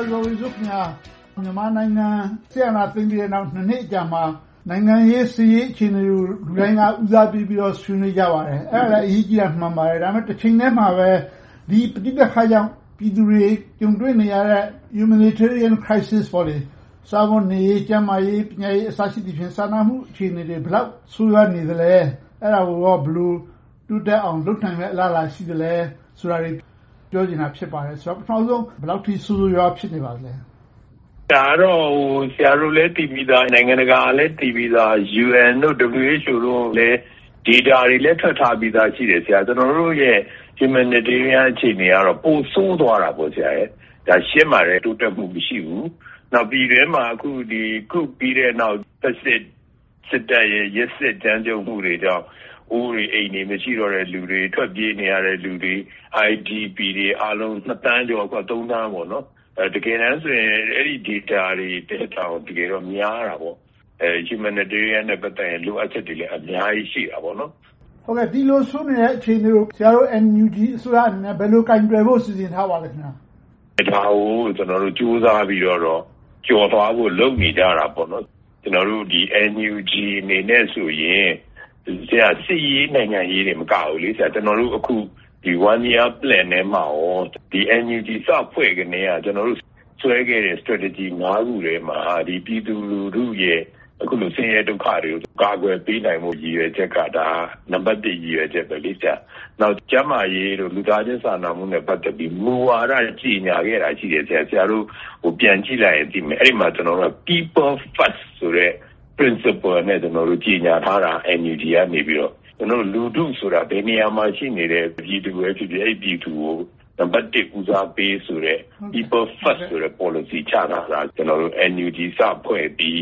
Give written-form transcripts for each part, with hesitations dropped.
ဇော်ဝေစိုးခင်ဗျာမြန်မာနိုင်ငံဆရာနာသိမ်းပြီးတဲ့နောက်2နှစ်အကြာမှာနိုင်ငံရေးစီးရေးအခြေအနေကိုလူတိုင်းကဦးစားပေးပြီးတော့ဆွေးနွေးကြပါတယ်အဲ့ဒါလည်းအရေးကြီးတာမှန်ပါတယ်ဒါပေမဲ့တစ်ချိန်တည်းမှာပဲဒီပဋိပက္ခကြောင့်ပြည်သူတွေကြုံတွေ့နေရတဲ့ humanitarian crisis ပေါ့လေစားဖို့နေရေးကျန်းမာရေးပညာရေးအစရှိသဖြင့်စာနာမှုအခြေအနေတွေဘယ်လောက်ဆိုးရွားနေသလဲအဲ့ဒါကိုတော့ဘယ်လိုတိုးတက်အောင်လုပ်နိုင်မဲ့အလားအလာရှိသလဲဆိုတာတွေပြောချင်တာဖြစ်ပါတယ်ဆိုတော့ပထမဆုံးဘယ်လောက်ထိဆိုးဆိုးရွားဖြစ်နေပါလဲဒါတော့ဆရာတို့လည်းတည်ပြီးသားနိုင်ငံတကာလည်းတည်ပြီးသား UN တို့ WHO တို့လည်း data တွေလည်းထွက်ထားပြီးသားရှိတယ်ဆရာကျွန်တော်တို့ရဲ့ humanitarian အခြေအနေကတော့ပိုဆိုးသွားတာပေါ့ဆရာရဲ့ဒါရှင်းပါတယ်တိုးတက်မှုမရှိဘူးနောက်ပြည်တွင်းမှာအခုဒီခုပြီးတဲ့နောက်စစ်တပ်ရဲ့ရက်စစ်ကြမ်းကြုတ်မှုတွေကြောင့်ဦးရီအိမ်နေမရှိတော့တဲ့လူတွေထွက်ပြေးနေရတဲ့လူတွေ IDP တွေအားလုံး2တန်းကျော်က3တန်းပေါ့နော်တကယ်တမ်းဆိုရင်အဲ့ဒီ data တွေတက်တောင်တကယ်တော့များတာပေါ့humanitarian နဲ့ပတ်သက်ရင်လိုအပ်ချက်တွေလည်းအများကြီးရှိတာပေါ့နော်ဟုတ်ကဲ့ဒီလိုဆိုနေတဲ့အခြေအနေကိုဆရာတို့ NUG အစိုးရအနေနဲ့ဘယ်လိုကင်တွယ်ဖို့စီစဉ်ထားပါလဲခင်ဗျာဒါကိုကျွန်တော်တို့စူးစမ်းပြီးတော့ကြော်သွားဖို့လုပ်နေကြတာပေါ့နော်ကျွန်တော်တို့ဒီ NUG အနေနဲ့ဆိုရင်ဆရာစစ်ရေးနိုင်ငံရေးတွေမကဘူးလေဆရာကျွန်တော်တို့အခုဒီ one year plan နဲ့မှာရောဒီ NUG စဖွဲ့ကနေကကျွန်တော်တို့ဆွဲခဲ့တဲ့ strategy 5ခုထဲမှာဒီပြည်သူလူထုရဲ့အခုလိုဆင်းရဲဒုက္ခတွေကိုကာကွယ်ပေးနိုင်မှုရည်ရွယ်ချက်ကဒါနံပါတ်1ရည်ရွယ်ချက်ပဲလေဆရာနောက်ကျန်းမာရေးတို့လူသားချင်းစာနာမှုနဲ့ပတ်သက်ပြီးမူဝါဒကြီးညာခဲ့တာရှိတယ်ဆရာတို့ပြန်ကြည့်လိုက်ရင်ဒီမှာအဲ့ဒီမှာကျွန်တော်တို့ people first ဆိုတဲ့ principle နဲ့ကျွန်တော်တို့ကြီးညာထားတာ NUG ကနေပြီးတော့ကျွန်တော်လူထုဆိုတာဘယ်နေရာမှာရှိနေတဲ့ပြည်သူပဲဖြစ်ဖြစ်အဲ့ပြည်သူကိုနံပါတ်1ဦးစားပေးဆိုတဲ့ people first ဆိုတဲ့ policy ချထားတာကျွန်တော်တို့ NUG စဖွဲ့ပြီး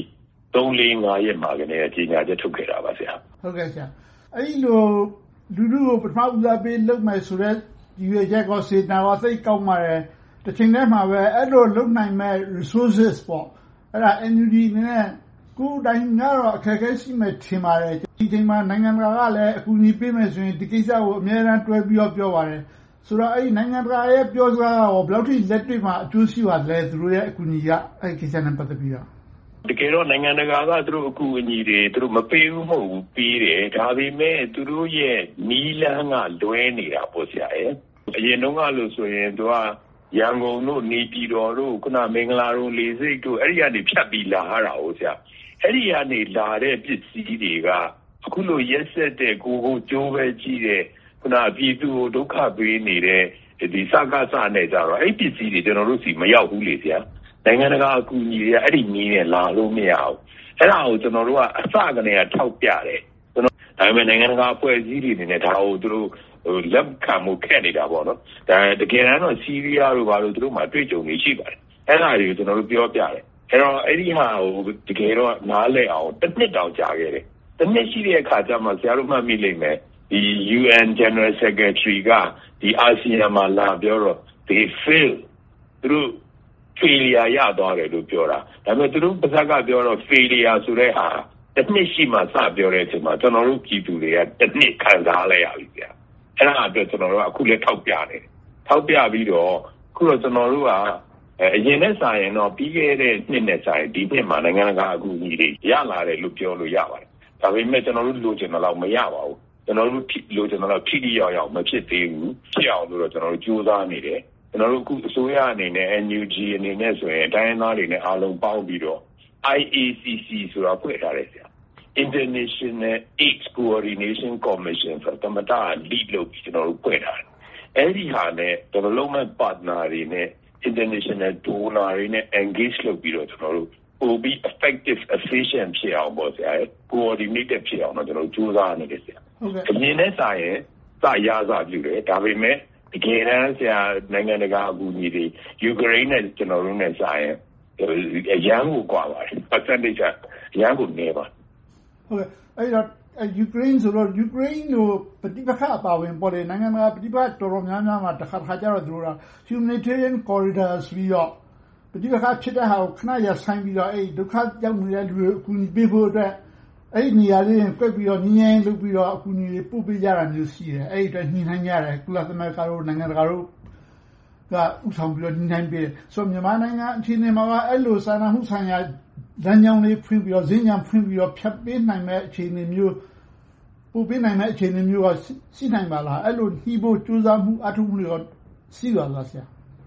3-4-5 ရက်မှာကနေကြီးညာချက်ထုတ်ခဲ့တာပါဆရာဟုတ်ကဲ့ဆရာအဲ့ဒီလိုလူထုကိုပထမဦးစားပေးလုပ်မယ်ဆိုတဲ့ဒီရွေချက်ကိုစေနာတော့သိကောင်းပါတယ်တစ်ချိန်တည်းမှာပဲအဲ့လိုလုပ်နိုင်မဲ့ resources ပေါ့အဲ့ဒါ NUG နဲ့ကိုယ်တိုင်ကတော့အခက်အခဲရှိမှထင်ပါတယ်ဒီချိန်မှာနိုင်ငံတကာကလည်းအကူအညီပေးမယ်ဆိုရင်ဒီကိစ္စကိုအများအားတွဲပြီးတော့ပြောပါတယ်ဆိုတော့အဲ့ဒီနိုင်ငံတကာရဲ့ပြောစကားကဘယ်လောက်ထိလက်တွေ့မှာအကျိုးရှိပါလဲသူတို့ရဲ့အကူအညီကအဲ့ဒီကိစ္စနဲ့ပတ်သက်ပြီးတော့တကယ်တော့နိုင်ငံတကာကသူတို့အကူအညီတွေသူတို့မပေးဘူးမဟုတ်ဘူးပေးတယ်ဒါပေမဲ့သူတို့ရဲ့နီးလန်းကလွဲနေတာပေါ့ဆရာရဲ့အရင်တုန်းကလို့ဆိုရင်သူကရန်ကုန်တို့နေပြည်တော်တို့ခုနမင်္ဂလာတို့လေဆိပ်တို့အဲ့ဒီကနေဖြတ်ပြီးလာတာဟုတ်ဆရာအဲ့ဒီကနေလာတဲ့ပစ္စည်းတွေကအခုလိုရက်ဆက်တဲ့ကိုကြိုးပဲကြီးတဲ့ခုနပြည်သူကိုဒုက္ခပေးနေတဲ့ဒီစကားစနဲ့ကြတော့အဲ့ပစ္စည်းတွေကျွန်တော်တို့စီမရောက်ဘူးလေဆရာနိုင်ငံတကာအကူအညီတွေအဲ့ဒီနည်းနဲ့လာလို့မရဘူးအဲ့ဒါကိုကျွန်တော်တို့ကအစကနေထောက်ပြတယ်ကျွန်တော်ဒါပေမဲ့နိုင်ငံတကာအဖွဲ့အစည်းတွေအနေနဲ့ဒါကိုသူတို့လက်ခံမှုခက်နေတာပေါ့နော်ဒါတကယ်တမ်းတော့စီးရီးယားတို့ဘာလို့သူတို့မှတွေ့ကြုံနေရှိပါတယ်အဲ့ဒါတွေကိုကျွန်တော်တို့ပြောပြတယ်အဲ့တော့အဲ့ဒီဟာကိုတကယ်တော့နားလည်အောင်တစ်နှစ်တောင်ကြာခဲ့တယ်တစ်နှစ်ရှိတဲ့အခါကျမှဆရာတို့မှတ်မိလိမ့်မယ်ဒီ UN General Secretary ကဒီအာဆီယံမှာလာပြောတော့ they fail သူတို့ failure ရသွားတယ်လို့ပြောတာဒါပေမဲ့သူတို့ပါစကပြောတော့ failure ဆိုတဲ့ဟာတစ်နှစ်ရှိမှစပြောတဲ့အချိန်မှာကျွန်တော်တို့ပြည်သူတွေကတစ်နှစ်ခံစားလိုက်ရပြီဗျာအဲ့ဒါအတွက်ကျွန်တော်တို့ကအခုလည်းထောက်ပြနေတယ်ထောက်ပြပြီးတော့အခုတော့ကျွန်တော်တို့ကအရင်နဲ့ဆိုင်ရင်တော့ပြီးခဲ့တဲ့နှစ်နဲ့ဆိုင်ဒီနှစ်မှာနိုင်ငံတကာအကူအညီတွေရလာတယ်လို့ပြောလို့ရပါတယ်ဒါပေမဲ့ကျွန်တော်တို့လိုချင်တယ်လို့မရပါဘူးကျွန်တော်တို့လိုချင်တယ်လို့ထိထိရောက်ရောက်မဖြစ်သေးဘူးဖြစ်အောင်လို့တော့ကျွန်တော်တို့ကြိုးစားနေတယ်ကျွန်တော်တို့အခုအစိုးရအနေနဲ့ NUG အနေနဲ့ဆိုရင်တိုင်းသားတွေနဲ့အားလုံးပေါင်းပြီးတော့ IACC ဆိုတာဖွဲ့ထားတယ်ဆရာ International AIDS Coordination Commission ဆိုတာတမတာ lead လုပ်ပြီးကျွန်တော်တို့ဖွဲ့ထားတယ်အဲ့ဒီဟာနဲ့ development partner တွေနဲ့ international donor တွေနဲ့ engage လုပ်ပြီးတော့ကျွန်တော်တို့ပိုပြီး effective efficient ဖြစ်အောင်ပေါ့ဆရာ coordinated ဖြစ်အောင်တော့ကျွန်တော်တို့ကြိုးစားနေတယ်ဆရာအရင်နဲ့ဆိုင်ရင်စရစပြုတယ်ဒါပေမဲ့တကယ်တမ်းဆရာနိုင်ငံတကာအကူအညီတွေယူကရိန်းနဲ့ကျွန်တော်တို့နဲ့ဆိုင်ရင်အရန်ကိုကွာပါတယ် percentage အရန်ကိုနေပါဟုတ်ကဲ့အဲ့တော့ယူကရိန်းဆိုတော့ယူကရိန်းကိုပဋိပက္ခအပါဝင်ပေါ်တယ်နိုင်ငံတကာပဋိပက္ခတော်တော်များများမှာတစ်ခါကျတော့သူတို့က humanitarian corridors ပြီးတော့ပဋိပက္ခဖြစ်တဲ့ဟာကိုခဏရဆိုင်ပြီးတော့အဲ့ဒုက္ခရောက်နေတဲ့လူတွေအကူအညီပေးဖို့အတွက်အဲ့ဒီနေရာလေးကိုကွက်ပြီးတော့ညင်းလုပ်ပြီးတော့အကူအညီပို့ပေးကြတာမျိုးရှိတယ်အဲ့ဒီအတွက်ညှိနှိုင်းကြတယ်ကုလသမဂ္ဂတို့နိုင်ငံတကာတို့ဥဆောင်ပြီးတော့ညှိနှိုင်းပေးတယ်ဆိုတော့မြန်မာနိုင်ငံအခြေအနေမှာအဲ့လိုစာနာမှုဆိုင်ရာလမ်းကြောင်းလေးဖွင့်ပြီးတော့ဈဉ္ညာဖွင့်ပြီးတော့ဖြတ်ပေးနိုင်မဲ့အခြေအနေမျိုးပို့ပေးနိုင်မဲ့အခြေအနေမျိုးကရှိနိုင်ပါလားအဲ့လိုနှီးဖို့ကြိုးစားမှုအထောက်အမှုတွေရှိပါလားဆရာ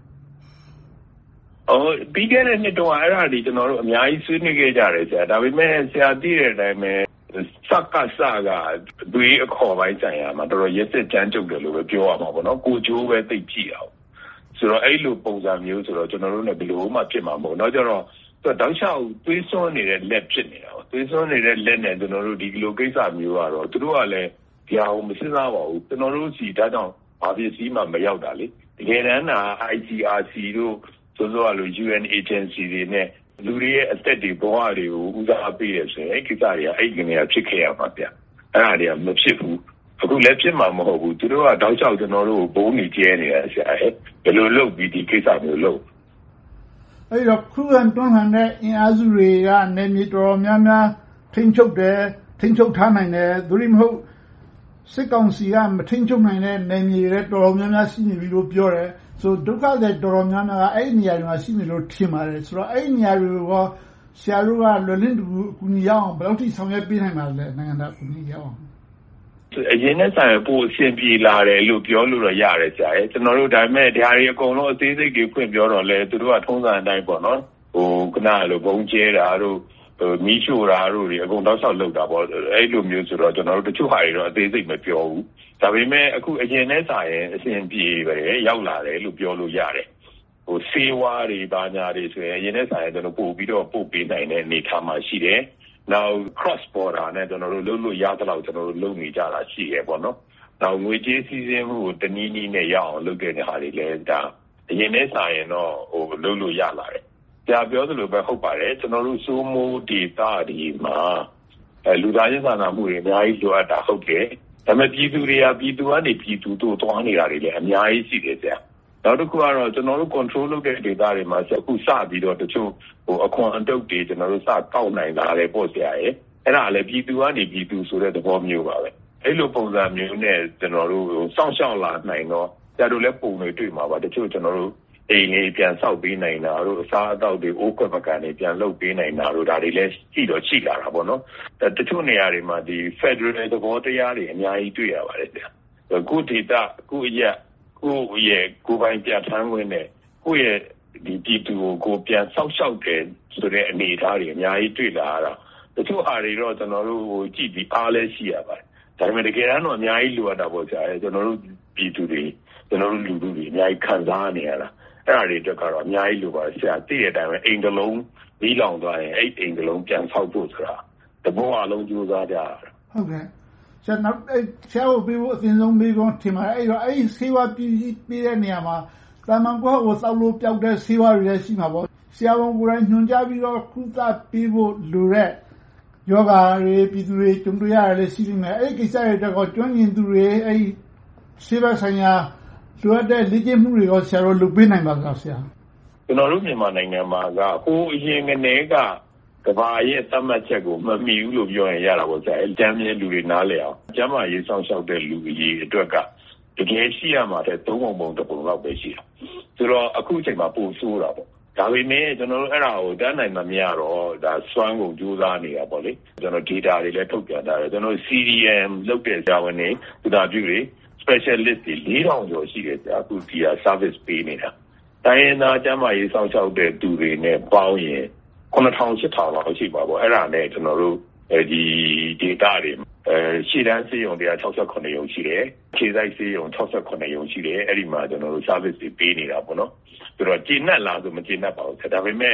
ပြီးခဲ့တဲ့နှစ်တော့အဲ့ဒါဒီကျွန်တော်တို့အများကြီးဆွေးနွေးခဲ့ကြတယ်ဆရာဒါပေမဲ့ဆရာသိတဲ့အတိုင်းပဲစကတွေးအခေါ်ပိုင်းဆိုင်ရာမှာတော်တော်ရက်စစ်ကြမ်းကြုတ်တယ်လို့ပဲပြောရမှာပေါ့နော်ကိုကျိုးပဲသိကြည့်အောင်ဆိုတော့အဲ့လိုပုံစံမျိုးဆိုတော့ကျွန်တော်တို့လည်းဘယ်လိုမှဖြစ်မှာမဟုတ်တော့ကျတော့တောက်လျှောက်သွေးစွန်းနေတဲ့လက်ဖြစ်နေတာပေါ့သွေးစွန်းနေတဲ့လက်နဲ့ကျွန်တော်တို့ဒီလိုကိစ္စမျိုးကတော့သူတို့ကလည်းဒီအောင်မစဉ်းစားပါဘူးကျွန်တော်တို့စီဒါကြောင့်ဘာဖြစ်စီမှမရောက်တာလေတကယ်တမ်းက ICRC တို့ဆိုတော့လို့ UN agency တွေနဲ့လူတွေရဲ့အသက်တွေဘဝတွေကိုဦးစားပေးရဆိုရင်အဲ့ကိစ္စတွေကအဲ့ဒီကနေဖြစ်ခဲ့ရမှာဗျအဲ့ဒါတွေကမဖြစ်ဘူးအခုလည်းဖြစ်မှာမဟုတ်ဘူးသူတို့ကတောက်လျှောက်ကျွန်တော်တို့ဘုံနေကျဲနေတာဆရာဘယ်လိုလုပ်ပြီးဒီကိစ္စမျိုးလုပ်အဲ့တော့ခုခံတွန်းလှန်တဲ့အင်အားစုတွေကနေမြေတော်များများထိန်းချုပ်တယ်ထိန်းချုပ်ထားနိုင်တယ်သူတွေမဟုတ်စစ်ကောင်စီကမထိန်းချုပ်နိုင်တဲ့နေမြေတွေတော်တော်များများရှိနေပြီလို့ပြောတယ်ဆိုဒုက္ခတွေတော်တော်များများကအဲ့ဒီနေရာတွေမှာရှိနေလို့ထင်ပါတယ်ဆိုတော့အဲ့ဒီနေရာတွေကိုဆရာတို့ကလွယ်လင့်တူအကူအညီရအောင်ဘယ်လောက်ထိဆောင်ရွက်ပေးနိုင်ပါလဲနိုင်ငံသားအကူအညီရအောင်အရင်နဲ့ဆိုင်ပို့အဆင်ပြေလာတယ်လို့ပြောလို့တော့ရတယ်ဆရာကျွန်တော်တို့ဒါပေမဲ့ဒါတွေအကုန်လုံးအသေးစိတ်တွေဖွင့်ပြောတော့လဲသူတို့ကထုံးစံအတိုင်းပေါ့နော်ခဏလိုဘုံကျဲတာတို့မီးရှို့တာတို့တွေအကုန်တောက်လျှောက်လုပ်တာပေါ့အဲ့လိုမျိုးဆိုတော့ကျွန်တော်တို့တချို့ဟာတွေတော့အသေးစိတ်မပြောဘူးဒါပေမဲ့အခုအရင်နဲ့ဆိုင်အဆင်ပြေပဲရောက်လာတယ်လို့ပြောလို့ရတယ်စေဝါတွေဘာညာတွေဆိုရင်အရင်နဲ့ဆိုင်ကျွန်တော်ပို့ပြီးတော့ပို့ပေးနိုင်တဲ့အနေထားမှာရှိတယ်Now cross border နဲ့ကျွန်တော်တို့လုပ်လို့ရသလောက်ကျွန်တော်တို့လုပ်နေကြတာရှိရပေါ့နော်။ Now ငွေကြေးစည်းစိမ်မှုကိုတနည်းနည်းနဲ့ရအောင်လုပ်တဲ့ဟာတွေလည်းဒါအရင်နဲ့ဆိုင်ရင်တော့လုပ်လို့ရလာတယ်။ကြာပြောသလိုပဲဟုတ်ပါတယ်ကျွန်တော်တို့စိုးမိုးဒေတာဒီမှာလူသားချင်းစာနာမှုတွေအများကြီးလိုအပ်တာဟုတ်တယ်။ဒါပေမဲ့ပြည်သူတွေကပြည်သူကနေပြည်သူတို့သွားနေတာတွေလည်းအများကြီးရှိတယ်ကြာ။နောက်တစ်ခုကတော့ကျွန်တော်တို့ control လုပ်တဲ့ data တွေမှာအခုစပြီးတော့တချို့အခွန်အတုပ်တွေကျွန်တော်တို့စကောက်နိုင်လာတယ်ပေါ့ဆရာရဲ့အဲ့ဒါလည်းပြည်သူကနေပြည်သူဆိုတဲ့သဘောမျိုးပါပဲအဲ့လိုပုံစံမျိုးနဲ့ကျွန်တော်တို့စောင့်ရှောက်လာနိုင်တော့ဆရာတို့လည်းပုံတွေတွေ့မှာပါတချို့ကျွန်တော်တို့အိမ်လေးပြန်ဆောက်ပေးနိုင်တာတို့အစားအသောက်တွေအိုးခွက်ပကံတွေပြန်လုပ်ပေးနိုင်တာတို့ဒါတွေလည်းရှိလာတာပေါ့နော်တချို့နေရာတွေမှာဒီ Federal သဘောတရားတွေအများကြီးတွေ့ရပါတယ်ဆရာကိုဒေတာကိုရဲ့ကိုပိုင်ပြဋ္ဌာန်းခွင့်နဲ့ကိုရဲ့ဒီပြည်သူကိုပြန်ဆောက်ရှောက်တယ်ဆိုတဲ့အနေအထားတွေအများကြီးတွေ့လာရတာတချို့အားတွေတော့ကျွန်တော်တို့ကြည့်ပြီးအားလဲရှိရပါတယ်ဒါပေမဲ့တကယ်တမ်းတော့အများကြီးလိုအပ်တာပေါ့ဆရာကျွန်တော်တို့ပြည်သူတွေကျွန်တော်တို့လူထုတွေအများကြီးခံစားနေရတာအဲ့ဒါတွေအတွက်ကတော့အများကြီးလိုပါတယ်ဆရာသိတဲ့အတိုင်းပဲအိမ်တစ်လုံးပြီးလောင်သွားရင်အဲ့အိမ်တစ်လုံးပြန်ဆောက်ဖို့ဆိုတာတဘောအလုံးကြိုးစားကြရတာဟုတ်ကဲ့ဆရာနောက်ဆရာကိုပြီးဖို့အရင်ဆုံးပြီးဖို့ထင်ပါတယ်အဲ့တော့အဲ့ဒီဆေးဝါးပြီးတဲ့နေရာမှာတာမန်ကိုသောက်လို့ပျောက်တဲ့ဆေးဝါးတွေလည်းရှိမှာပေါ့ဆရာဝန်ကိုယ်တိုင်ညွှန်ကြားပြီးတော့ကုသပေးဖို့လိုတဲ့ယောဂါတွေပြည်သူတွေကြုံတွေ့ရတယ်လည်းရှိနေတယ်အဲ့ဒီကိစ္စတွေတော့ကျွမ်းကျင်သူတွေအဲ့ဒီဆေးဝါးဆိုင်ရာလိုအပ်တဲ့လေ့ကျင့်မှုတွေရောဆရာတို့လုပ်ပေးနိုင်ပါလားဆရာကျွန်တော်တို့မြန်မာနိုင်ငံမှာကဟိုအရင်ကနေကကဘာရဲ့သတ်မှတ်ချက်ကိုမမီဘူးလို့ပြောရင်ရတာပေါ့ဆရာအကြမ်းမြင်လူတွေနားလည်အောင်ကျမ်းမာရေးစောင့်ရှောက်တဲ့လူကြီးအတွက်ကတကယ်ရှိရမှာတဲ့သုံးပုံတစ်ပုံလောက်ပဲရှိတာဆိုတော့အခုအချိန်မှာပို့ဆိုးတာပေါ့ဒါပေမဲ့ကျွန်တော်တို့အဲ့ဒါကိုတန်းနိုင်မှမရတော့ဒါစွမ်းကုန်ကြိုးစားနေတာပေါ့လေကျွန်တော် data တွေလည်းထုတ်ပြန်ထားတယ်ကျွန်တော် CDM လုပ်တဲ့ဆရာဝန်တွေသူသားပြုတွေ specialist တွေ4000ကျော်ရှိတယ်အခုဒီဟာ service ပေးနေတာတိုင်းရင်းသားကျန်းမာရေးစောင့်ရှောက်တဲ့သူတွေနဲ့ပေါင်းရင်9000 8000လောက်ရှိပါပေါ့အဲ့ဒါနဲ့ကျွန်တော်တို့ဒီ data တွေရှေ့တန်းဆေးရုံ168ရုံရှိတယ်ခြေစိုက်ဆေးရုံ68ရုံရှိတယ်အဲ့ဒီမှာကျွန်တော်တို့ service တွေပေးနေတာပေါ့နော်ဆိုတော့ကျဉ်းနှက်လားဆိုမကျဉ်းနှက်ပါဘူးဒါပေမဲ့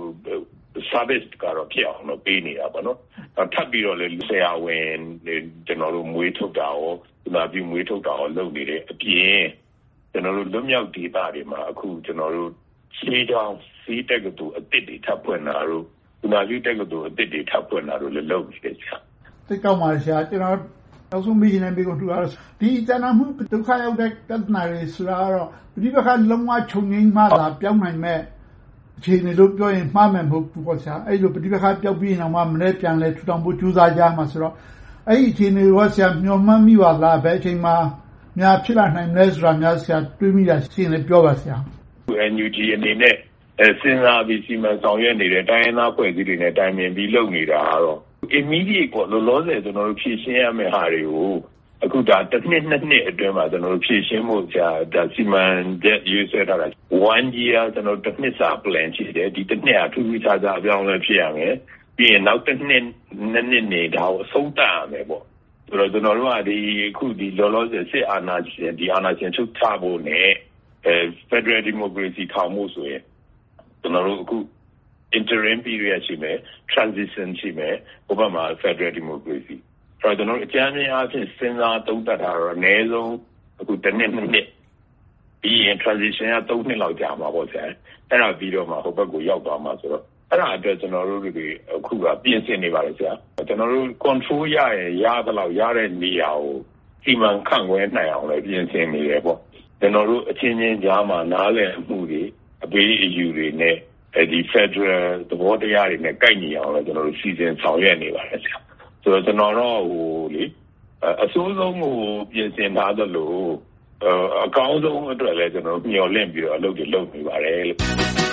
service ကတော့ဖြစ်အောင်တော့ပေးနေတာပေါ့နော်ထပ်ပြီးတော့လည်းဆရာဝန်ကျွန်တော်တို့မွေးထုတ်တာရောဒီမှာပြီးမွေးထုတ်တာရောလုပ်နေတယ်အပြင်ကျွန်တော်တို့လွတ်မြောက် data တွေမှာအခုကျွန်တော်တို့ရှေးကြောင်းစီးတက်ကတူအစ်စ်တွေထပ်ဖွင့်တာတို့ဒီမှာပြီးတက်ကတူအစ်စ်တွေထပ်ဖွင့်တာတို့လည်းလုပ်နေတယ်ဆရာသိကောင်းပါဆရာကျွန်တော်နောက်ဆုံးမိနေပြီကိုတူတော့ဒီတဏှာမှုဒုက္ခရောက်တဲ့ပြဿနာတွေဆိုတာတော့ဒီဘက်ကလုံးဝခြုံငိမ့်မှသာပြောင်းနိုင်မဲ့အခြေအနေလို့ပြောရင်မှားမယ်မဟုတ်ဘူးပေါ့ဆရာအဲ့လိုဒီဘက်ကပြောက်ပြီးရင်တော့မနေ့ပြန်လဲထူထောင်ဖို့ကြိုးစားကြမှာဆိုတော့အဲ့ဒီအခြေအနေကိုဆရာမျှော်မှန်းမိပါလားဘယ်အချိန်မှာများဖြစ်လာနိုင်လဲဆိုတာများဆရာတွေးမိတာရှင်းလဲပြောပါဆရာ NUG အနေနဲ့စဉ်းစားပြီးစီမံဆောင်ရွက်နေတဲ့တိုင်းရင်းသားဖွဲ့စည်းတွေနဲ့တိုင်ပင်ပြီးလုပ်နေတာကတော့ immediate ပေါ့လောလောဆယ်ကျွန်တော်တို့ဖြည့်ရှင်းရမယ့်ဟာတွေကိုအခုဒါတစ်နှစ်နှစ်နှစ်အတွင်းမှာကျွန်တော်တို့ဖြည့်ရှင်းမှုဒါစီမံချက်ရေးဆွဲထားတာ one year ကျွန်တော်တစ်နှစ်စာ plan ရှိတယ်ဒီတစ်နှစ်အထူးခြားခြားအပြောင်းအလဲဖြစ်ရမယ်ပြီးရင်နောက်တစ်နှစ်နှစ်နေဒါကိုအဆုံးသတ်ရမယ်ပေါ့ဆိုတော့ကျွန်တော်တို့ကအခုလောလောဆယ်စစ်အာဏာရှင်အာဏာရှင်ချုပ်ချဖို့ နဲ့Federal Democracy ထောင်မှုဆိုရင်ကျွန်တော်တို့အခု interim period ရှိမယ် transition ရှိမယ်ဟိုဘက်မှာ Federal Democracy ဆိုတော့ကျွန်တော်တို့အကြမ်းဖျင်းအားဖြင့်စဉ်းစားသုံးသပ်တာတော့အနည်းဆုံးအခုတစ်နှစ်နှစ်ပြီးရင် transition က3နှစ်လောက်ကြာမှာပေါ့ဆရာအဲ့ဒါပြီးတော့မှဟိုဘက်ကိုရောက်သွားမှာဆိုတော့အဲ့ဒါအတွက်ကျွန်တော်တို့တွေအခုကပြင်ဆင်နေပါတယ်ဆရာကျွန်တော်တို့ control ရရင်ရသလောက်ရတဲ့နေရာကိုစီမံခန့်ခွဲနိုင်အောင်လည်းပြင်ဆင်နေတယ်ပေါ့ကျွန်တော်တို့အချင်းချင်းကြားမှာနားလည်မှုတွေအပေးအယူတွေနဲ့ဒီ Federal သဘောတရားတွေနဲ့ကိုက်ညီအောင်လည်းကျွန်တော်တို့စီစဉ်ဆောင်ရွက်နေပါတယ်ဆရာဆိုတော့ကျွန်တော်တော့အစိုးဆုံးကိုပြင်ဆင်ထားသလိုအကောင်းဆုံးအတွက်လည်းကျွန်တော်မျှော်လင့်ပြီးတော့အလုပ်တွေလုပ်နေပါတယ်လို့